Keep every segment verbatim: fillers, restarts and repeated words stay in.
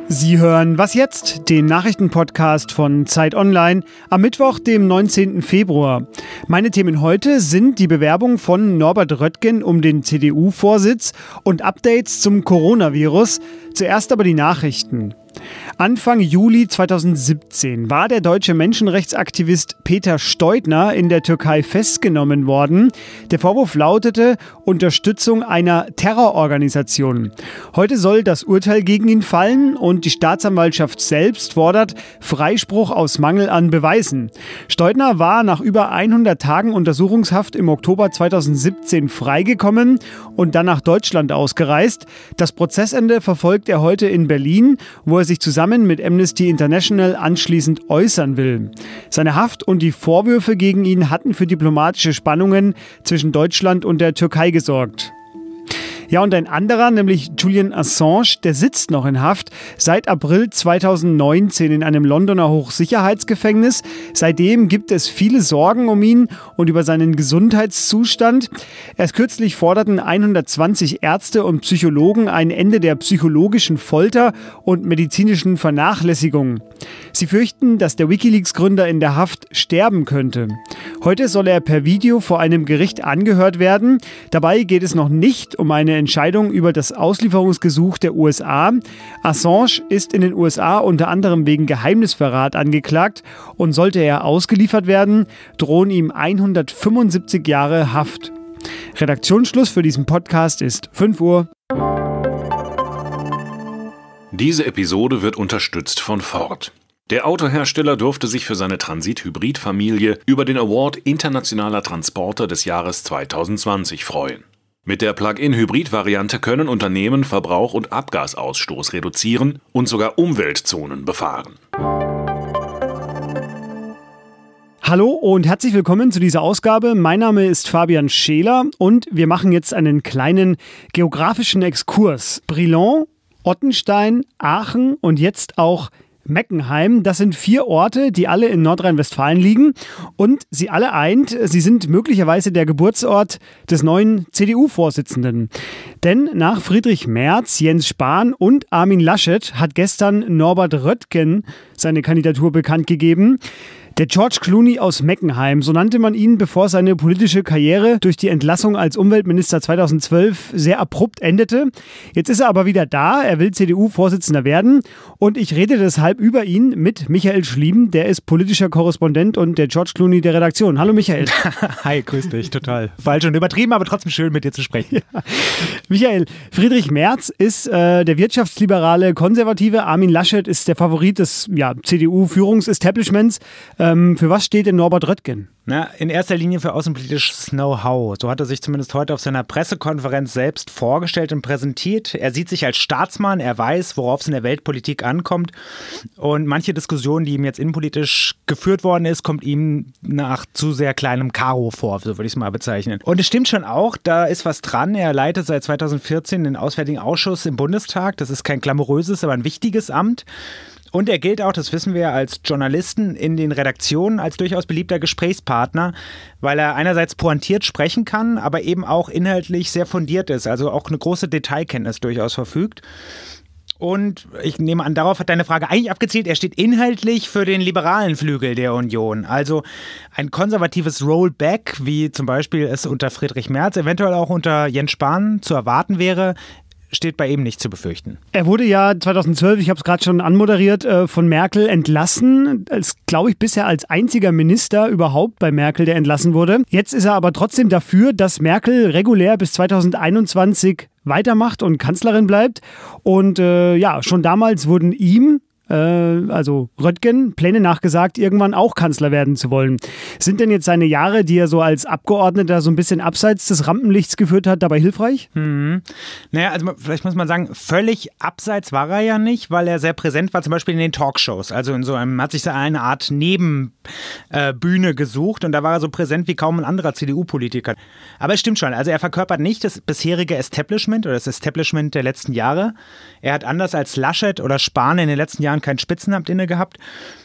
Sie hören Was jetzt? Den Nachrichtenpodcast von Zeit Online am Mittwoch, dem neunzehnten Februar. Meine Themen heute sind die Bewerbung von Norbert Röttgen um den C D U-Vorsitz und Updates zum Coronavirus. Zuerst aber die Nachrichten. Anfang Juli zweitausendsiebzehn war der deutsche Menschenrechtsaktivist Peter Steudtner in der Türkei festgenommen worden. Der Vorwurf lautete Unterstützung einer Terrororganisation. Heute soll das Urteil gegen ihn fallen und die Staatsanwaltschaft selbst fordert Freispruch aus Mangel an Beweisen. Steudtner war nach über hundert Tagen Untersuchungshaft im Oktober zweitausendsiebzehn freigekommen und dann nach Deutschland ausgereist. Das Prozessende verfolgt er heute in Berlin, wo er sich zusammen mit Amnesty International anschließend äußern will. Seine Haft und die Vorwürfe gegen ihn hatten für diplomatische Spannungen zwischen Deutschland und der Türkei gesorgt. Ja, und ein anderer, nämlich Julian Assange, der sitzt noch in Haft, seit April zweitausendneunzehn in einem Londoner Hochsicherheitsgefängnis. Seitdem gibt es viele Sorgen um ihn und über seinen Gesundheitszustand. Erst kürzlich forderten hundertzwanzig Ärzte und Psychologen ein Ende der psychologischen Folter und medizinischen Vernachlässigung. Sie fürchten, dass der WikiLeaks-Gründer in der Haft sterben könnte. Heute soll er per Video vor einem Gericht angehört werden. Dabei geht es noch nicht um eine Entscheidung über das Auslieferungsgesuch der U S A. Assange ist in den U S A unter anderem wegen Geheimnisverrat angeklagt und sollte er ausgeliefert werden, drohen ihm hundertfünfundsiebzig Jahre Haft. Redaktionsschluss für diesen Podcast ist fünf Uhr. Diese Episode wird unterstützt von Ford. Der Autohersteller durfte sich für seine Transit-Hybrid-Familie über den Award Internationaler Transporter des Jahres zweitausendzwanzig freuen. Mit der Plug-in-Hybrid-Variante können Unternehmen Verbrauch und Abgasausstoß reduzieren und sogar Umweltzonen befahren. Hallo und herzlich willkommen zu dieser Ausgabe. Mein Name ist Fabian Scheler und wir machen jetzt einen kleinen geografischen Exkurs. Brilon, Ottenstein, Aachen und jetzt auch Meckenheim, das sind vier Orte, die alle in Nordrhein-Westfalen liegen und sie alle eint, sie sind möglicherweise der Geburtsort des neuen C D U-Vorsitzenden. Denn nach Friedrich Merz, Jens Spahn und Armin Laschet hat gestern Norbert Röttgen seine Kandidatur bekannt gegeben. Der George Clooney aus Meckenheim, so nannte man ihn, bevor seine politische Karriere durch die Entlassung als Umweltminister zweitausendzwölf sehr abrupt endete. Jetzt ist er aber wieder da, er will C D U-Vorsitzender werden und ich rede deshalb über ihn mit Michael Schliem, der ist politischer Korrespondent und der George Clooney der Redaktion. Hallo Michael. Hi, grüß dich, total. Falsch und übertrieben, aber trotzdem schön mit dir zu sprechen. Ja. Michael, Friedrich Merz ist äh, der wirtschaftsliberale Konservative, Armin Laschet ist der Favorit des ja, C D U-Führungsestablishments. Ähm, für was steht denn Norbert Röttgen? Na, in erster Linie für außenpolitisches Know-how. So hat er sich zumindest heute auf seiner Pressekonferenz selbst vorgestellt und präsentiert. Er sieht sich als Staatsmann, er weiß, worauf es in der Weltpolitik ankommt. Und manche Diskussion, die ihm jetzt innenpolitisch geführt worden ist, kommt ihm nach zu sehr kleinem Karo vor, so würde ich es mal bezeichnen. Und es stimmt schon auch, da ist was dran. Er leitet seit zweitausendvierzehn den Auswärtigen Ausschuss im Bundestag. Das ist kein glamouröses, aber ein wichtiges Amt. Und er gilt auch, das wissen wir, als Journalisten in den Redaktionen als durchaus beliebter Gesprächspartner, weil er einerseits pointiert sprechen kann, aber eben auch inhaltlich sehr fundiert ist, also auch eine große Detailkenntnis durchaus verfügt. Und ich nehme an, darauf hat deine Frage eigentlich abgezielt. Er steht inhaltlich für den liberalen Flügel der Union. Also ein konservatives Rollback, wie zum Beispiel es unter Friedrich Merz, eventuell auch unter Jens Spahn zu erwarten wäre, steht bei ihm nicht zu befürchten. Er wurde ja zweitausendzwölf, ich habe es gerade schon anmoderiert, von Merkel entlassen. Als, glaube ich, bisher als einziger Minister überhaupt bei Merkel, der entlassen wurde. Jetzt ist er aber trotzdem dafür, dass Merkel regulär bis zweitausendeinundzwanzig weitermacht und Kanzlerin bleibt. Und äh, ja, schon damals wurden ihm also Röttgen, Pläne nachgesagt, irgendwann auch Kanzler werden zu wollen. Sind denn jetzt seine Jahre, die er so als Abgeordneter so ein bisschen abseits des Rampenlichts geführt hat, dabei hilfreich? Mhm. Naja, also vielleicht muss man sagen, völlig abseits war er ja nicht, weil er sehr präsent war, zum Beispiel in den Talkshows. Also in so einem, hat sich so eine Art Nebenbühne äh, gesucht und da war er so präsent wie kaum ein anderer C D U-Politiker. Aber es stimmt schon, also er verkörpert nicht das bisherige Establishment oder das Establishment der letzten Jahre. Er hat anders als Laschet oder Spahn in den letzten Jahren kein Spitzenamt inne gehabt.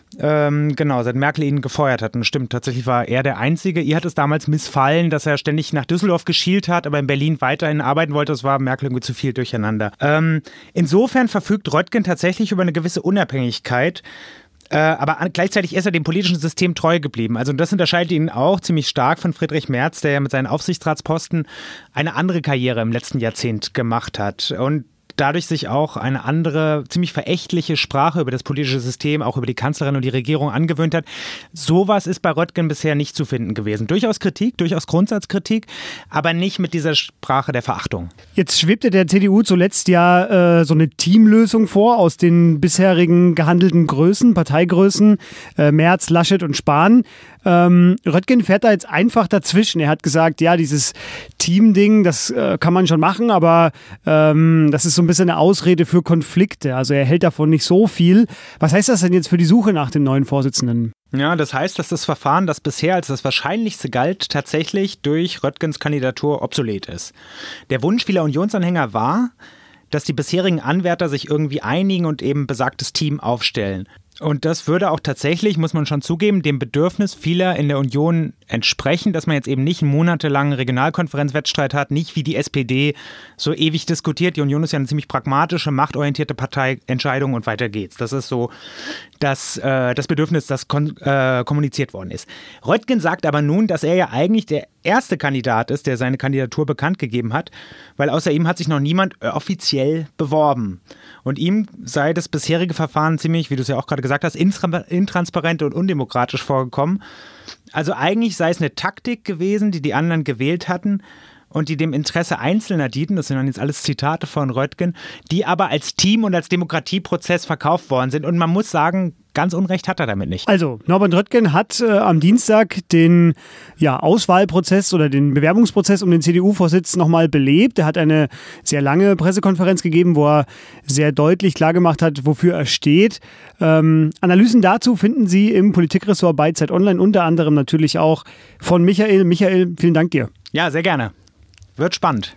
Ähm, genau, seit Merkel ihn gefeuert hat. Und stimmt, tatsächlich war er der Einzige. Ihr hat es damals missfallen, dass er ständig nach Düsseldorf geschielt hat, aber in Berlin weiterhin arbeiten wollte. Das war Merkel irgendwie zu viel durcheinander. Ähm, insofern verfügt Röttgen tatsächlich über eine gewisse Unabhängigkeit. Äh, aber gleichzeitig ist er dem politischen System treu geblieben. Also das unterscheidet ihn auch ziemlich stark von Friedrich Merz, der ja mit seinen Aufsichtsratsposten eine andere Karriere im letzten Jahrzehnt gemacht hat. Und dadurch sich auch eine andere, ziemlich verächtliche Sprache über das politische System, auch über die Kanzlerin und die Regierung angewöhnt hat. Sowas ist bei Röttgen bisher nicht zu finden gewesen. Durchaus Kritik, durchaus Grundsatzkritik, aber nicht mit dieser Sprache der Verachtung. Jetzt schwebte der C D U zuletzt ja äh, so eine Teamlösung vor aus den bisherigen gehandelten Größen, Parteigrößen, äh, Merz, Laschet und Spahn. Ähm, Röttgen fährt da jetzt einfach dazwischen. Er hat gesagt, ja, dieses Team-Ding, das äh, kann man schon machen, aber ähm, das ist so ein bisschen eine Ausrede für Konflikte. Also er hält davon nicht so viel. Was heißt das denn jetzt für die Suche nach dem neuen Vorsitzenden? Ja, das heißt, dass das Verfahren, das bisher als das Wahrscheinlichste galt, tatsächlich durch Röttgens Kandidatur obsolet ist. Der Wunsch vieler Unionsanhänger war, dass die bisherigen Anwärter sich irgendwie einigen und eben besagtes Team aufstellen. Und das würde auch tatsächlich, muss man schon zugeben, dem Bedürfnis vieler in der Union entsprechen, dass man jetzt eben nicht einen monatelangen Regionalkonferenzwettstreit hat, nicht wie die S P D so ewig diskutiert. Die Union ist ja eine ziemlich pragmatische, machtorientierte Partei, Entscheidung und weiter geht's. Das ist so das, äh, das Bedürfnis, das kon- äh, kommuniziert worden ist. Röttgen sagt aber nun, dass er ja eigentlich der erste Kandidat ist, der seine Kandidatur bekannt gegeben hat, weil außer ihm hat sich noch niemand offiziell beworben. Und ihm sei das bisherige Verfahren ziemlich, wie du es ja auch gerade gesagt hast, intransparent und undemokratisch vorgekommen. Also eigentlich sei es eine Taktik gewesen, die die anderen gewählt hatten und die dem Interesse Einzelner dienten, das sind dann jetzt alles Zitate von Röttgen, die aber als Team und als Demokratieprozess verkauft worden sind. Und man muss sagen, ganz Unrecht hat er damit nicht. Also, Norbert Röttgen hat äh, am Dienstag den ja, Auswahlprozess oder den Bewerbungsprozess um den C D U-Vorsitz nochmal belebt. Er hat eine sehr lange Pressekonferenz gegeben, wo er sehr deutlich klargemacht hat, wofür er steht. Ähm, Analysen dazu finden Sie im Politikressort bei Zeit Online, unter anderem natürlich auch von Michael. Michael, vielen Dank dir. Ja, sehr gerne. Wird spannend.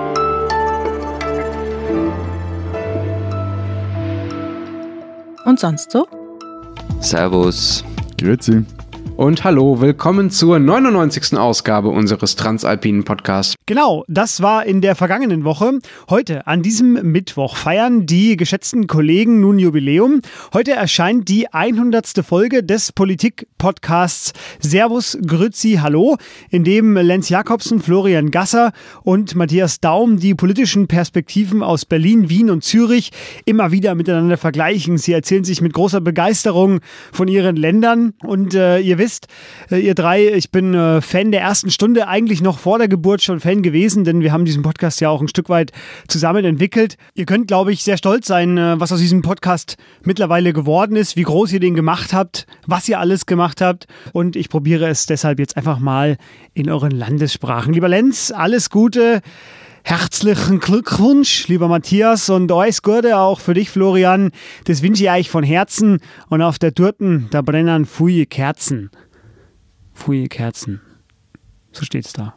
Und sonst so? Servus. Grüezi. Und hallo, willkommen zur neunundneunzigsten Ausgabe unseres Transalpinen Podcasts. Genau, das war in der vergangenen Woche. Heute, an diesem Mittwoch, feiern die geschätzten Kollegen nun Jubiläum. Heute erscheint die hundertste Folge des Politik-Podcasts Servus, Grüezi, Hallo, in dem Lenz Jakobsen, Florian Gasser und Matthias Daum die politischen Perspektiven aus Berlin, Wien und Zürich immer wieder miteinander vergleichen. Sie erzählen sich mit großer Begeisterung von ihren Ländern und äh, ihr wisst, Wisst, ihr drei, ich bin äh, Fan der ersten Stunde, eigentlich noch vor der Geburt schon Fan gewesen, denn wir haben diesen Podcast ja auch ein Stück weit zusammen entwickelt. Ihr könnt, glaube ich, sehr stolz sein, äh, was aus diesem Podcast mittlerweile geworden ist, wie groß ihr den gemacht habt, was ihr alles gemacht habt und ich probiere es deshalb jetzt einfach mal in euren Landessprachen. Lieber Lenz, alles Gute. Herzlichen Glückwunsch, lieber Matthias, und alles Gute auch für dich, Florian. Das wünsche ich euch von Herzen. Und auf der Torten, da brennen viele Kerzen. Viele Kerzen. So steht's da.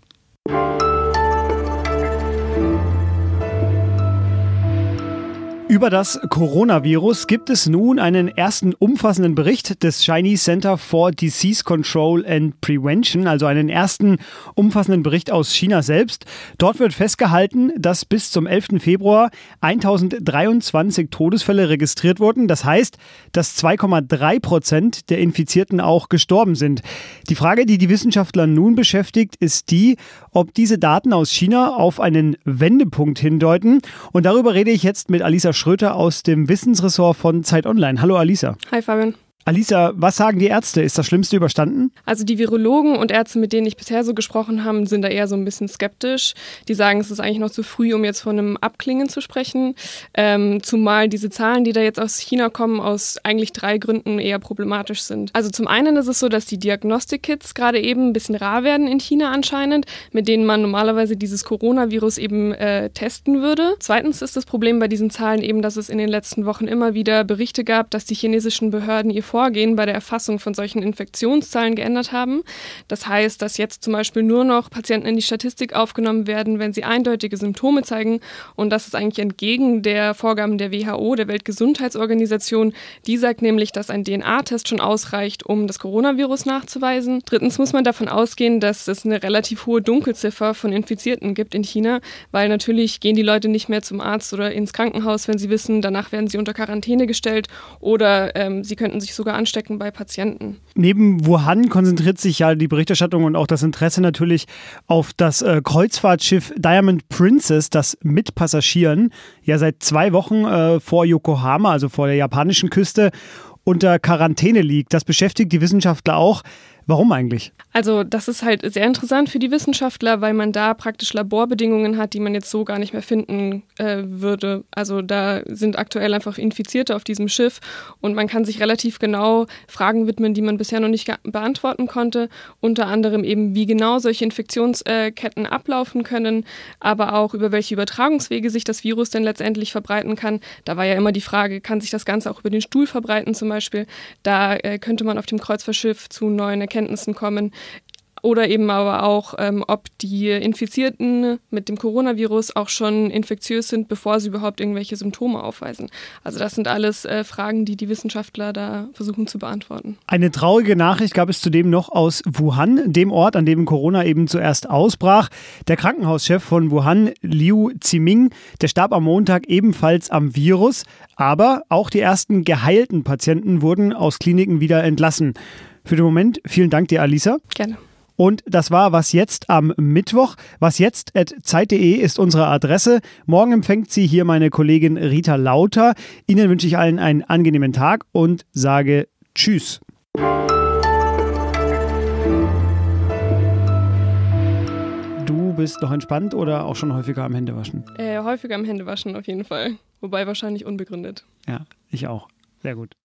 Über das Coronavirus gibt es nun einen ersten umfassenden Bericht des Chinese Center for Disease Control and Prevention, also einen ersten umfassenden Bericht aus China selbst. Dort wird festgehalten, dass bis zum elften Februar tausenddreiundzwanzig Todesfälle registriert wurden. Das heißt, dass zwei Komma drei Prozent der Infizierten auch gestorben sind. Die Frage, die die Wissenschaftler nun beschäftigt, ist die, ob diese Daten aus China auf einen Wendepunkt hindeuten. Und darüber rede ich jetzt mit Alisa Schröter aus dem Wissensressort von Zeit Online. Hallo Alisa. Hi Fabian. Alisa, was sagen die Ärzte? Ist das Schlimmste überstanden? Also die Virologen und Ärzte, mit denen ich bisher so gesprochen habe, sind da eher so ein bisschen skeptisch. Die sagen, es ist eigentlich noch zu früh, um jetzt von einem Abklingen zu sprechen. Ähm, zumal diese Zahlen, die da jetzt aus China kommen, aus eigentlich drei Gründen eher problematisch sind. Also zum einen ist es so, dass die Diagnostikkits gerade eben ein bisschen rar werden in China anscheinend, mit denen man normalerweise dieses Coronavirus eben äh, testen würde. Zweitens ist das Problem bei diesen Zahlen eben, dass es in den letzten Wochen immer wieder Berichte gab, dass die chinesischen Behörden ihr Vorgehen bei der Erfassung von solchen Infektionszahlen geändert haben. Das heißt, dass jetzt zum Beispiel nur noch Patienten in die Statistik aufgenommen werden, wenn sie eindeutige Symptome zeigen. Und das ist eigentlich entgegen der Vorgaben der W H O, der Weltgesundheitsorganisation. Die sagt nämlich, dass ein D N A-Test schon ausreicht, um das Coronavirus nachzuweisen. Drittens muss man davon ausgehen, dass es eine relativ hohe Dunkelziffer von Infizierten gibt in China, weil natürlich gehen die Leute nicht mehr zum Arzt oder ins Krankenhaus, wenn sie wissen, danach werden sie unter Quarantäne gestellt oder ähm, sie könnten sich sogar anstecken bei Patienten. Neben Wuhan konzentriert sich ja die Berichterstattung und auch das Interesse natürlich auf das äh, Kreuzfahrtschiff Diamond Princess, das mit Passagieren ja seit zwei Wochen äh, vor Yokohama, also vor der japanischen Küste, unter Quarantäne liegt. Das beschäftigt die Wissenschaftler auch. Warum eigentlich? Also das ist halt sehr interessant für die Wissenschaftler, weil man da praktisch Laborbedingungen hat, die man jetzt so gar nicht mehr finden äh, würde. Also da sind aktuell einfach Infizierte auf diesem Schiff und man kann sich relativ genau Fragen widmen, die man bisher noch nicht beantworten konnte. Unter anderem eben, wie genau solche Infektionsketten ablaufen können, aber auch über welche Übertragungswege sich das Virus denn letztendlich verbreiten kann. Da war ja immer die Frage, kann sich das Ganze auch über den Stuhl verbreiten zum Beispiel? Da äh, könnte man auf dem Kreuzfahrtschiff zu neuen Erkenntnissen kommen. Oder eben aber auch, ähm, ob die Infizierten mit dem Coronavirus auch schon infektiös sind, bevor sie überhaupt irgendwelche Symptome aufweisen. Also das sind alles äh, Fragen, die die Wissenschaftler da versuchen zu beantworten. Eine traurige Nachricht gab es zudem noch aus Wuhan, dem Ort, an dem Corona eben zuerst ausbrach. Der Krankenhauschef von Wuhan, Liu Ziming, der starb am Montag ebenfalls am Virus. Aber auch die ersten geheilten Patienten wurden aus Kliniken wieder entlassen. Für den Moment vielen Dank dir, Alisa. Gerne. Und das war Was Jetzt am Mittwoch. wasjetzt at zeit punkt de ist unsere Adresse. Morgen empfängt sie hier meine Kollegin Rita Lauter. Ihnen wünsche ich allen einen angenehmen Tag und sage Tschüss. Du bist noch entspannt oder auch schon häufiger am Händewaschen? Äh, häufiger am Händewaschen auf jeden Fall. Wobei wahrscheinlich unbegründet. Ja, ich auch. Sehr gut.